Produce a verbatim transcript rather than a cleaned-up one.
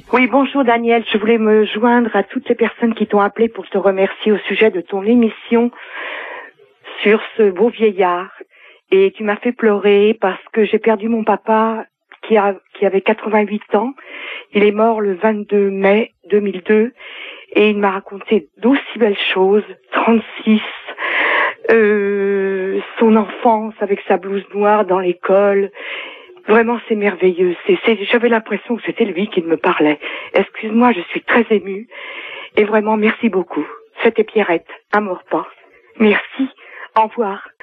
Oui, bonjour Daniel, je voulais me joindre à toutes les personnes qui t'ont appelé pour te remercier au sujet de ton émission sur ce beau vieillard. Et tu m'as fait pleurer parce que j'ai perdu mon papa qui a qui avait quatre-vingt-huit ans. Il est mort le vingt-deux mai deux mille deux et il m'a raconté d'aussi belles choses, trente-six, euh, son enfance avec sa blouse noire dans l'école. Vraiment, c'est merveilleux. C'est, c'est, j'avais l'impression que c'était lui qui me parlait. Excuse-moi, je suis très émue. Et vraiment, merci beaucoup. C'était Pierrette, à Maurepas. Merci. Au revoir.